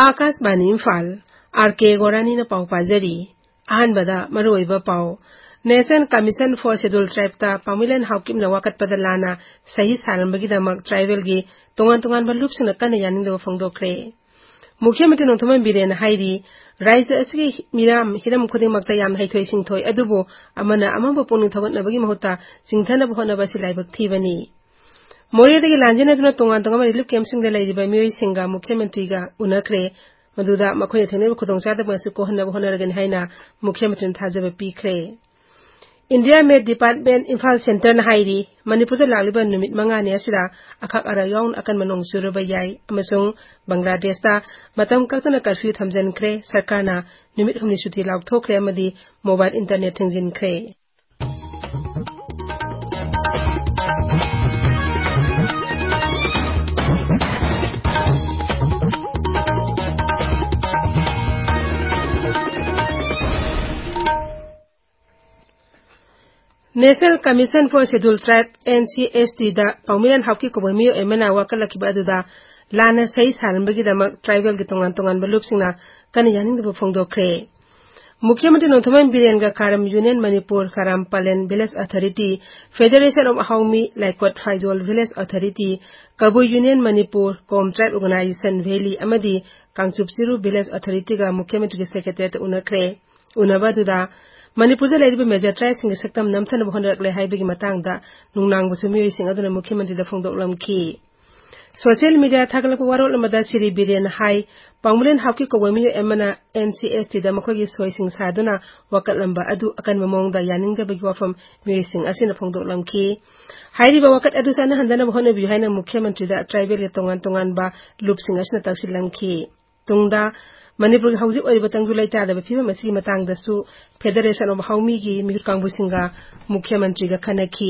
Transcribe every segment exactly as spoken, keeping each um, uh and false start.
Akashvani Imphal are के गोरानी न पाउ पाजरी अहनबदा मरुओइबा पाउ national commission for scheduled tribes पामुलन हाउकिम न वाकटपद लाना सही सारंबगीदमक ट्राइबल गी तोंगान तोंगान बलुपसिंग कन यानिंगदब फोंदोखरे मुख्यमंत्री नोंथोमन बिरेन हाइरी राज्य असगी मिराम हिरम खुदिमकता याम हैथोय सिंथोय अदुबो अमना अमबो पुनिंग थगनबगी महुता सिंथनब होनब सिलाइबक थीबनी मोरेदगी लांजनदुना तोंगान तोंगान रिलीफ कैंपसिंग दे लैरिबा मियोय सिंगा मुख्यमंत्री गा उनखरे मदुदा मखोय थेनेब खुदोंचादब गसु कोहनब होनरगन हाइना मुख्यमंत्री थाजब पीखरे India met department Imphal centre न हाइरी मणिपुर लालिबा नुमित मंगाने असिदा अखक अरा याउन अकन मनोंग सुरबा याई अमसुंग बांग्लादेश ता मतम कक्तना कर्फ्यू थमजनखरे सरकारना नुमित हुमनि सुति लाउथोखरे अमदी मोबाइल इंटरनेट थेंजिनखरे national commission for scheduled tribe N C S T दा पाउमिलन हाउकी कोबमियो एमना वाकलकिबा अदुदा लाना सही सारंबगीदमक ट्राइबल गी तोंगान तोंगान बलुपसिंगना कन यानिंगदब फोंदोखरे मुख्यमंत्री नोंथोमन बिरेन गा कारम यूनियन मणिपुर कारम पालेन विलेज अथॉरिटी फेडरेशन ऑफ हाउमी लाइकोट फाइजोल विलेज अथॉरिटी कबू union Manipur Kom tribe organisation valley अमदी कांगचुपसिरु विलेज अथॉरिटी गा मुख्यमंत्री के सेक्रेटरी उनखरे उनबदुदा मणिपुर दा लेरिबा मेजर ट्राइब सिंग सक्तम नमथनब होनरकले हाइबगी मतंगदा नुंगनांगबसु मियोय सिंग अदुना मुख्यमंत्री दा फोंदोकलमखी सोशल मीडिया थागलप वारोल अमदा सिरी बिरेन हाई पामुलेन हाउकी कोबमियो एमना एन सी एस टी दा मखोगी सोइसिंग सादुना वाकटलंबा अदु अकन ममोंगदा यानिंगदबगी वाफम मियोय सिंग असिना फोंदोकलमखी हाइरिबा वाकट अदु सन हंदनब होनबियो हाइना मुख्यमंत्री दा ट्राइबल के तोंगान तोंगान बा लुपसिंग असिना तक्सिलंखी तुंगदा मणिपुर की हौजिक ओइबा तंगु लैतादब फिबम असि मतंगदसु फेडरेशन ऑफ हाउमी की मिहुत कांगबुसिंगा मुख्यमंत्री गा खनखी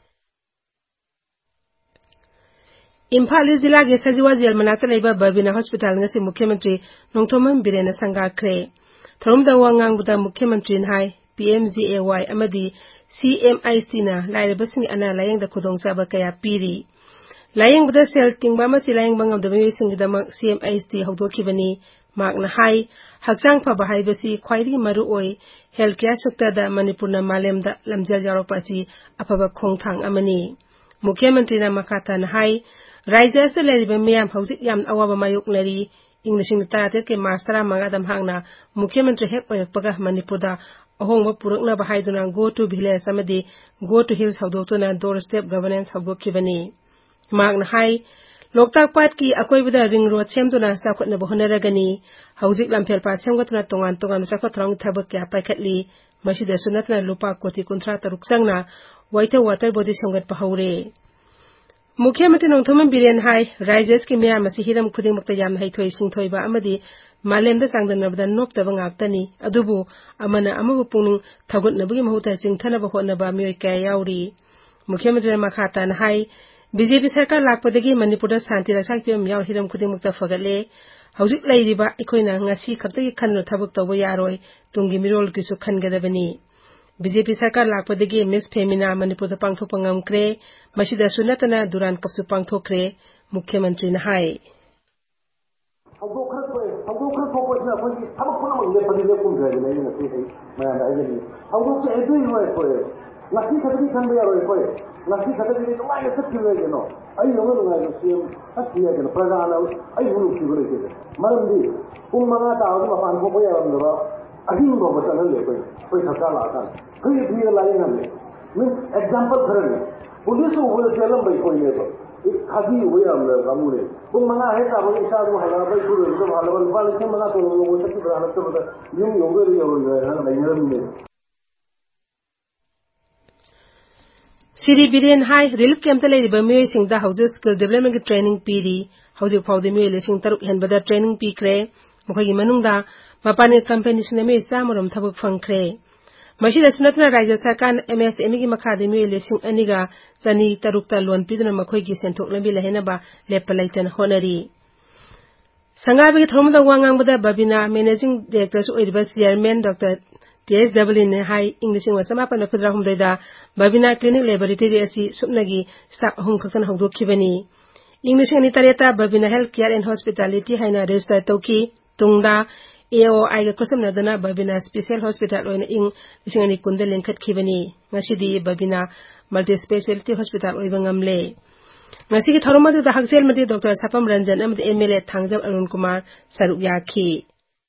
इम्फाल जिला के सजिवा जेल मनाता लेबा बबिना हॉस्पिटल ngasi मुख्यमंत्री नोंथोमन बिरेन संगाखरे थरोमदा वांगांगबुदा मुख्यमंत्री हाय P M J A Y अमदी सी एम आई सी ना लाइरबसिंग अना लायंगदा खुदोंचाबा कया पीरी लायंगबुदा सेल तिंगबा मसि लायंग बंगमदबे सिंगदमक सी एम आई सी हौदोखिबनी मागना हाई हक्चांग फबा हाइबसी ख्वाइदगी मरु ओइ हेल्थ केयर सेक्टरदा मणिपुरना मालेमदा लमजल यारोपासी अफबा खोंगथांग अमनी मुख्यमंत्री ना मखाता हाई राज्य से लेरिबा मियाम हौजिक याम अवाबा मायोकनरी इंग्लिशिंग तारातेट के मार्च तरा मंगादम हांगना मुख्यमंत्री हेक ओयरपगा मणिपुरदा अहोंगबा पुरकनबा हाइदुना गो टू विलेज अमदी गो टू हिल्स हौदोक्तुना डोर स्टेप गवर्नेंस हौदोखिबनी मागना हाई लोकताक पाट की अकोइबदा रिंग रोड सेमदुना चाखोटनबा होनरगनी हौजिक लमफेल पाट सेमगतुना तोंगान तोंगान चाखोथ्रंग थबक क्या पाइखटली मसिदसु नतना लुपा कोटी कुंथ्रा तरुक संगना वाइथा वाटर बॉडी सेमगतपा हौरे मुख्यमंत्री नोंथोमन बिरेन हाई राज्य के मियाम असी हिरम खुदिमकता याम हैथोय सिंथोयबा अमदी मालेमदा चांगदनबदा नोपतबा ngaktani अदुबु अमना अमबु पुनिंग थगुटनबगी महुता चिंथनबा होनबा मियोय कया याउरी मुख्यमंत्री मखाता हाई बीजेपी सरकार लापदगी मणिपुर शांति रक्षा पियम याव हिरम खुदिमकता फगले हौजिक लैरिबा अखोइना ngasi खक्तगी खन्नो थबक तौबा यारोय तुंगी मिरोल किसु खनगदबनी बीजेपी सरकार लापदगी मिस फेमिना मणिपुर पांगथोकपा ngamkre मसिदसु नतना दुरान कपसु पांगथोखरे मुख्यमंत्री हाई हौदोखरखोय हौदोखर फोकसना अखोइगी थबक पुनमक लेपदि लेपुंगरे लेनि नसि है मायाम आइजनि हौदोसे एदुइ होय खोय ngasi खतगी खनबे यारोय खोय ngasi खतगी नुवाय सत्तिवे गेनो ai yoga नुवाय सिएम सत्तिया गेनो प्रजाना ai हुनु किबरे के मरमदि पुंग मंगा ताउ मपान फोको यारमदबा अहिंग गो बचन ले कोई कोई सरकार लाता कोई भी लाइन हमने मींस एग्जांपल खरने पुलिस वो चलम भाई कोई ले तो खादी हुए हम कामूने वो मंगा है का वो इसा वो हला भाई पूरे तो हला वाले से मंगा तो वो सच्ची बराबर तो बता यूं योगे रे और नहीं नहीं श्री बिरेन हाई रिलीफ कैंप लेरिबा मियोय सिंगदा हाउस स्किल डेवलपमेंट की ट्रेनिंग पीरी हौजिक फाउदे मियोय लेसिंग तरुक हेनबदा ट्रेनिंग पीखरे मखोगी मनुंगदा मपानी कंपनी सिने मियोय चामरम थबक फंगखरे मसिदा सुनतना राज्य सरकार एम एस एम की मखादे मियोय लेसिंग अनिगा चनी तरुकता लोन पीदुना मखोगी सेंथोक लंबी लहेनबा लेप लैतन होनरी संगाबी थरोमदा वांगांगबदा बबिना मैनेजिंग डायरेक्टर ओइरबा चेयरमैन डॉक्टर टीएस डब्ल्यू ने हाई इंग्लिश समापन खुदरा हुमदैदा बबिना क्लिनिक लेबोरेटरी असी सुपनगी स्टाफ अहुम खक्तन हौदोखिबनी English ni tareta Babina Healthcare and Hospitality haina register toki tungda A O I ga kusam na dana Babina Special Hospital oina ing lisingani kundalin kat kibani ngasidi Babina Multi Specialty Hospital oiba ngamle ngasi ki tharumadu da haksel mati Doctor Sapam Ranjan amdi M L A Thangjam Arun Kumar saruk yakhi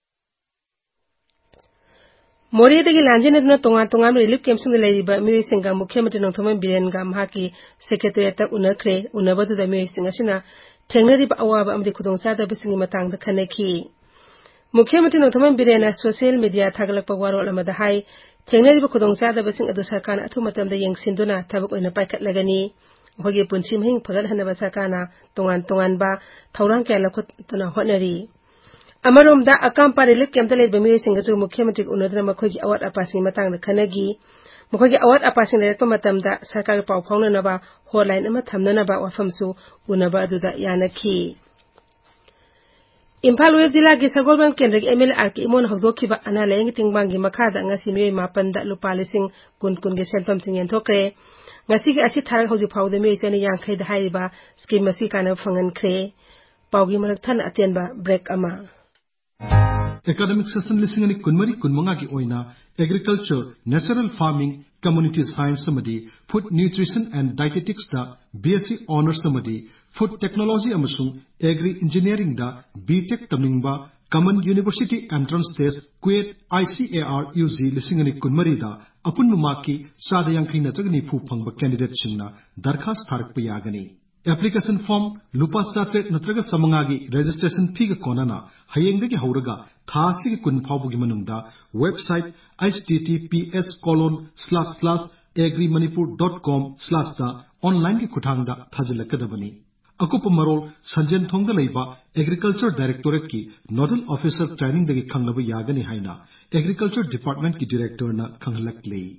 Mori dagi lanjin aduna tonga tonga relief camp sing lai ba mi singa mukhyamantri Nongthomen Biren ga mahaki secretary ta unakre unabadu da mi singa sina thengnari ba awaba amdi khudongsa da bisingi matang da khanaki Mukhyamantri Nongthomen Biren social media thagalak pa warol amada hai thengnari ba khudongsa da bising adu sarkar athu matam da yengsinduna thabak oina paikat lagani hoge punchi mhing phagal hanaba sarkana tongan tongan ba thorang kya lakhot tuna honari Amarom da akampa relief camp tale bami singa su mukhyamantri unadra makhoji award apasing matang da khanagi makhoji award apasing lekpa matam da sarkar pau phongna na ba hotline ama thamna na ba wafam su unaba adu da yanakhi Imphal West Jilla gi Sagolban Kendra M L A R ki imon hokdokhi ba ana layeng tingbang gi makha da ngasi mi mapan da lupa lising kun kun gi senpam sing yen thokre ngasi gi asi thar hoji phau de mi seni yang khai da hai ba scheme masi kana phangan khre paugi marak than aten ba break ama Academic session listening ani kunmari kunmanga ki oina agriculture natural farming community science samadi food nutrition and dietetics da B S c honors samadi food technology amasung agri engineering da B Tech tamningba common university entrance test quet I C A R U G listening ani kunmari da apun numaki sada yankhin na chagni phu phangba candidate singna darkhas tharak pa yagani Application form lupa sachet natraga samangagi registration fee ga konana hayengdagi hauraga thasi ki kun phawbugi manungda website https colon slash slash agrimanipur dot com slash da online ki kuthangda thajilakadabani akupa marol sanjen thongda leiba agriculture directorate ki nodal officer training dagi khanglaba yagani haina agriculture department ki director na khanghlak lei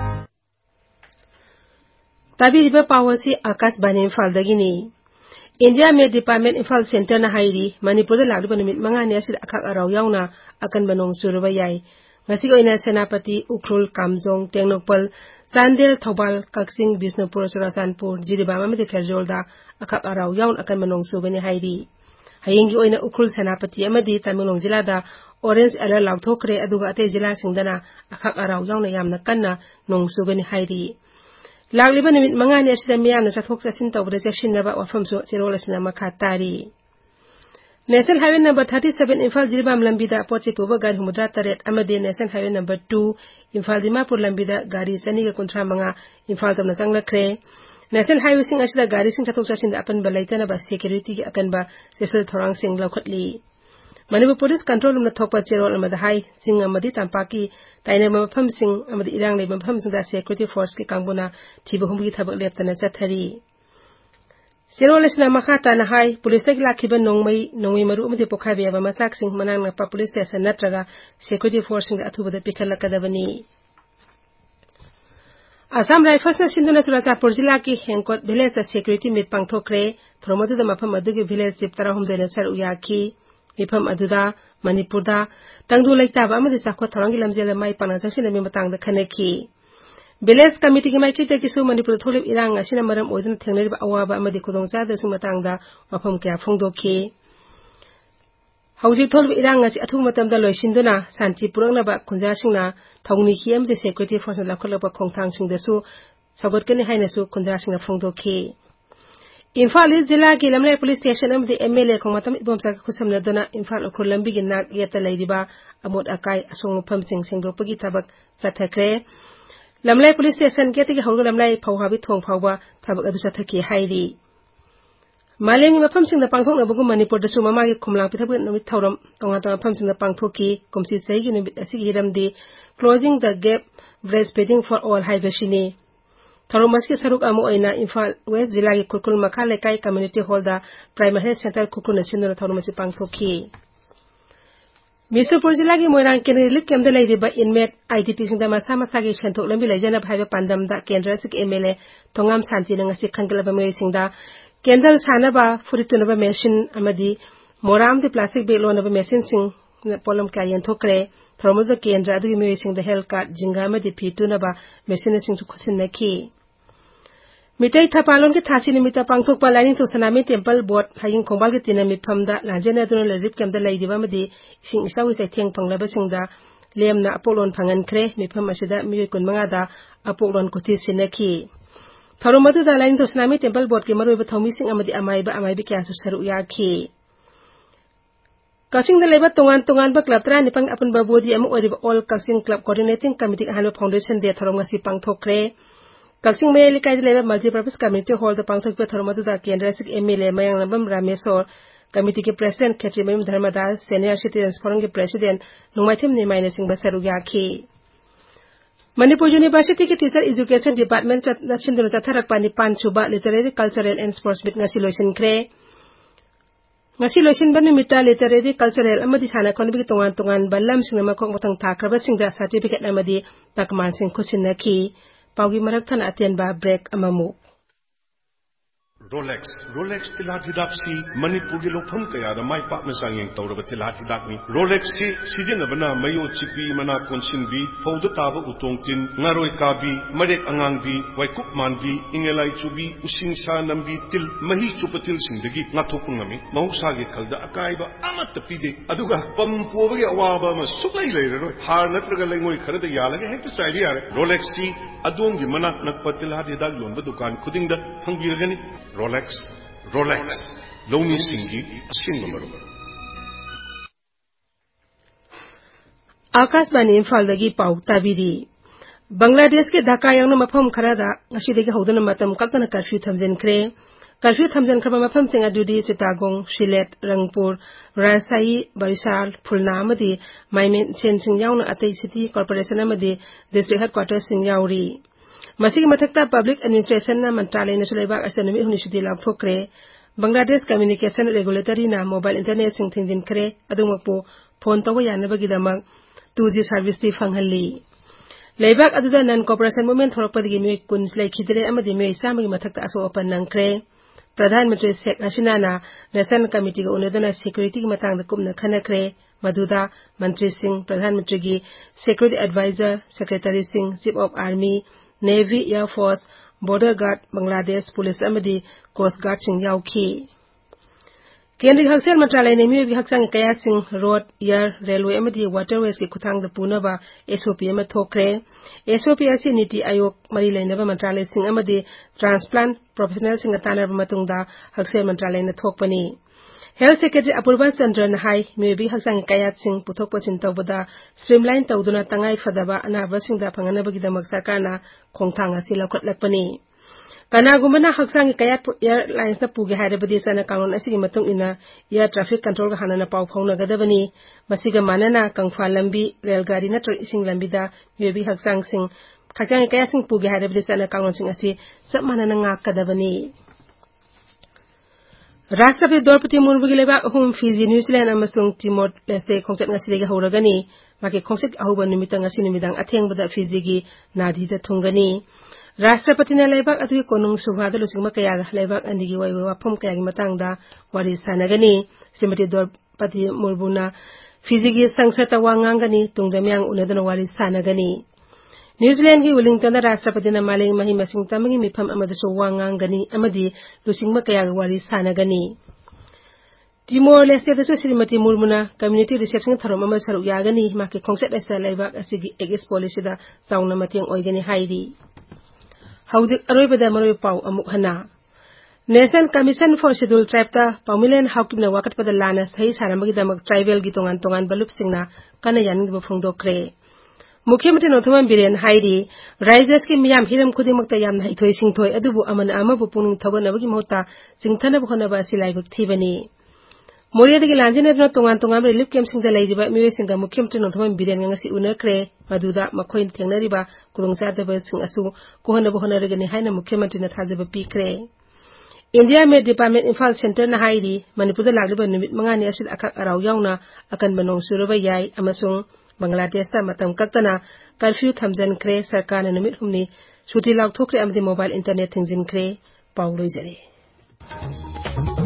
Tabi riba pawasi akas bani Imphal dagini India Med Department Imphal Center na hairi Manipur da lagdu banimit mga ni asid akak araw yauna akan banong suruba yai ngasi ko ina Senapati Ukhrul Kamjong Tengnokpal Chandel Thobal Kaksing Bisnupur Surasanpur Jiribama Mati Ferjol da akak araw yaun akan banong subani hairi hayingi oina Ukhrul Senapati amadi Tamenglong Jilla da Orange alert lawthokre aduga ate jilla singdana akak araw yauna yamna kanna nong sugani hairi Lagliba nimit mangani asida miyam na sathok sasin tawbra section naba wafam so sirola sina makatari National Highway number thirty-seven Imphal Jiribam lambida poche puba gari humudra taret amade National Highway number two Imphal Dimapur lambida gari sani ga kontra manga Imphal tamna changla kre National Highway sing asida gari sing sathok sasin da apan balaita na ba security ki akan ba sesal thorang sing lawkhatli Manipur Police Control Room na thokpa cherol amada hai sing amadi tampaki taina mafam sing amadi irang le mafam sing da security force ki kangbuna thiba humbi thabak leptana chathari cherol isna makhata na hai police ki lakhiba nongmai nongmi maru amadi pokhai be ba masak sing manang na pa police station natraga security force sing da athuba da pikhala kadabani Assam Rifles na sinduna Surachapur Jilla ki Henkot village da security meet pangthokre thromodu da mafam adu ki village chip tara hum dena sar uyaki Mifam aduda Manipurda tangdu laitaba amadi sakho tharangi lamjela mai pana sangsina mi matangda khanaki village committee ki mai kite kisu Manipur tholib irang asina maram oidna thengnari ba awaba amadi khudongcha da sing matangda wafam kya phongdokhi hauji tholib irang asi athu matamda loisinduna santi purangna ba khunja singna thongni hi amdi security force la kholaba khongthang singda su sagotkani haina su khunja singna phongdokhi Imphal East Jilla ki Lamlai Police Station amdi M L A khongmatam ibomsa khusamna dona Imphal Ukhur lambi gi nak yata lairiba amot akai asong pham sing singdopagi thabak chathakre Lamlai Police Station gate gi hawga Lamlai phawhabi thong phawba thabak adu chathaki hairi Maleng mafam sing da pangthok na bugu Manipur da su mama gi khumlang pithabut namit thawram tonga tonga pham sing da pangthoki komsi sai gi nimit asigi hiramdi closing the gap breastfeeding for all haibashini Tharomas ki saruk amu oina Imphal West Jilla ki Kurkul Makha Lekai Community Hall da Primary Health Center Kurkul National Tharomasi pangthoki Bisnupur Jilla ki Moirang Kendra Relief Camp da lairiba inmate I D P sing da masa masa gi senthok lambi laijana phaiba pandam da Kendra sik M L A Tongam Santi na ngasi khangalaba mai sing da Kendal sanaba furitunaba machine amadi moram de plastic bag lonaba machine sing polam ka yanthokre Tharomas da Kendra adu mai sing da health card jinga amadi phitunaba machine sing su khusin nakhi मिटई थपालोन के थासी निमित्त पांगथोकपा lining तो सनामी temple board हाइंग खोंबाल के तिना मिफमदा लाजेना दुन लजिप केमदा लाइदिबा मदि इसिंग इसाउ सैथेंग फंगलाबसिंगदा लेमना अपोलोन फंगनख्रे मिफम असिदा मिय कुनमंगादा अपोलोन कुथि सिनखि थरोम मदुदा लाइनिंग तो सनामी टेम्पल बोर्ड के मरोइब थौमिसिंग अमदि अमाइबा अमाइबि क्यासु सरु याखि कक्सिंग लेबा तोंगान तोंगान बा क्लब त्रा निपंग अपन बबोदी अमु ओरिबा all Kakching club coordinating committee हानो फाउंडेशन दे थरोम ngasi पांगथोकख्रे कक्सिंग मेल लिकाय लेबा मल्टीपर्पस कम्युनिटी हॉल द पांगथोकपे थरोम मदुदा केंद्र सिक एमएलए मयंग नबम रामेश्वर कमिटी के प्रेसिडेंट खेत्री मयम धर्मदास सीनियर सिटीजन्स फोरम के प्रेसिडेंट नुमाइथिम निमाइने सिंह बसरु याखी मणिपुर यूनिवर्सिटी के टीचर एजुकेशन डिपार्टमेंट नसिंदुन चथरकपा निपान सुबा literary cultural and sports meet ngasi लोइसिनख्रे ngasi loisinba numita literary cultural amadi sana khonbi tongan tongan ballam singna makok motang thakraba singda certificate amadi takman sing khusinaki paugi marak thana atenba break amamu Rolex Rolex tiladidapsi Manipur lofam kaya da mai pak na sangeng tawraba tiladidakni Rolex si sijenabana mayo chipi mana konsinbi fauda taba utongtin ngaroi kabi marek angangbi waikup manbi ingelai chubi using sa nambi til mahi chupatil singdagi ngathokungami mahusagi khalda akaiba amat pide aduga pampobagi awaba ma sukai leiroi har natraga lengoi kharada yalaga hekta saidi yare Rolex si adongi manak nakpatiladidal yonba dukan khudingda hangbiragani Rolex, Rolex, Loni Singi, Singamaru. Akashvani इम्फालदगी पाउ ताबिरी बांग्लादेश के ढाका यांगना मफम खरादा ngasiदगी हौदना मतम कक्तना curfew थमजनख्रे curfew थमजनख्रबा मफम सिंग अदुदी चिटागोंग सिलेट रंगपुर राजशाही बरिशाल फुलना अमदी माइमेन चेनसिंग यावना अतै सिटी कॉर्पोरेशन अमदी डिस्ट्रिक्ट हेडक्वार्टर सिंग यावरी मसीगी मथक्ता पब्लिक एडमिनिस्ट्रेशन ना मंत्रालय न सुलेबाग असे नुमि हुनि सुदि लाथोक्रे बांग्लादेश कम्युनिकेशन रेगुलेटरी ना मोबाइल इंटरनेट सिंग थिंजिनख्रे अदुमकपो फोन तव यानबगिदमक टू जी सर्विस ति फंगहल्ली लेबाग अदुदा नन कॉर्पोरेशन मूवमेंट थोरपदगी मिय कुन लेखिदरे अमदि मिय सामगी मथक्ता असो ओपन नंख्रे प्रधानमंत्री शेख हसीना नेशनल कमिटी का उन्नदना सिक्योरिटी की मतंग कुमना खनख्रे मधुदा मंत्री सिंह प्रधानमंत्री की सिक्योरिटी एडवाइजर सेक्रेटरी सिंह chief of army navy air force border guard Bangladesh police अमदी कोस्ट गार्ड सिंह याउखी केंद्रीय हक्सेल मंत्रालय ने मियोगी हक्सांग कया सिंह रोड एयर रेलवे अमदी वाटरवेज की खुथांग पुनबा एसओपी अम थोक्रे एसओपी असि नीति आयोग मरी लेनबा मंत्रालय सिंह अमदी ट्रांसप्लांट प्रोफेशनल सिंह तानरबा मतुंगदा हक्सेल मंत्रालय ने थोकपनी हेल्थ सेक्रेटरी अपूर्वा चंद्र नहाई मेबी हक्सांग कयात सिंह पुथोक पसिन तौबदा स्ट्रीमलाइन तौदुना तंगाई फदबा अनाबा सिंहदा फंगनबगिदमक सरकारना खोंगथांग असि लौखटलकपनी कनागुमना हक्सांग कयात एयरलाइंस दा पुगे हायरबदी सना कानून असिगी मतुंग इना एयर ट्रैफिक कंट्रोल का हानना पाउ फाउनगदबनी मसिगा मानना कंगफा लंबी रेलगाड़ी नत्र इसिंग लंबीदा मेबी हक्सांग सिंह हक्सांग कया सिंह पुगे हायरबदी सना कानून सिंह असि सब मानना ngakadabani राष्ट्रपति द्रौपदी मुर्मू की लेबाक अहुम फिजी न्यूजीलैंड अमसुंग तिमोर लेस्टे खोंचत ngasiदगी हौरगनी माके खोंचत अहुबा निमित्त ngasi निमिदांग अथेंगबदा फिजी की नादीदा थुंगनी राष्ट्रपति ने लेबाक अदुगी कोनुंग सुभादा लुसिंगमा कयागा लेबाक अंदिगी वाइवा वाफम कयागी मतंगदा वारी सानगनी श्रीमती द्रौपदी मुर्मूना फिजी की संसद वांगांगनी तुंगदमयांग उनदना वारी सानगनी न्यूजीलैंड की वेलिंगटन राष्ट्रपति ने मालिंग मही मसिंग तमगी मिफम अमदसु वांगांगनी अमदी लुसिंगमा कयागा वारी सानगनी तिमोर लेस्टे दसु श्रीमती मुर्मुना कम्युनिटी रिसेप्शन थरोम अमल सरुक यागनी माके खोंगसेट असा लेबाक असिगी एगिस पॉलिसीदा चाउना मतेंग ओइगनी हाइरी हौजिक अरोइबदा मरोइ पाउ अमुक हना नेशनल कमीशन फॉर शेड्यूल्ड ट्राइबता पाउमिलेन हाउकिमना वाकटपदा लाना सही सारमगिदमक ट्राइबल की तोंगान तोंगान बलुपसिंगना कना यानिदबो फोंगदोक्रे मुख्यमंत्री नोथोमन बिरेन हाइरी राइजर्स की मियाम हिरम खुदिमकता यामना इथोय सिंथोय अदुबु अमन अमबु पुनुंग थगनबगी महता सिंथनब होनबा सिलाइबक थीबनी मोरियादगी लांजिनदना तोंगान तोंगान रिलीफ कैंप सिंगदा लैजिबा मिवेसिंगा मुख्यमंत्री नोथोमन बिरेन ngasi उनख्रे मदुदा मखोइन थेंगनरिबा कुरुंगसादबा सिंग असु कोहनब होनरगनी हाइना मुख्यमंत्री न थाजबा पीख्रे इंडिया में डिपार्टमेंट इम्फाल सेंटर न हाइरी मणिपुर लागिबा निमित मंगानी असिल अखक अराव यावना अकन बनों सुरबा याई अमसुंग बांग्लादेश ता मतम कक्तना कर्फ्यू थमजनख्रे सरकार न निमित हुमनी सुटी लाउथोख्रे अमदि मोबाइल इंटरनेट थिंजिनख्रे पाउलोइजरे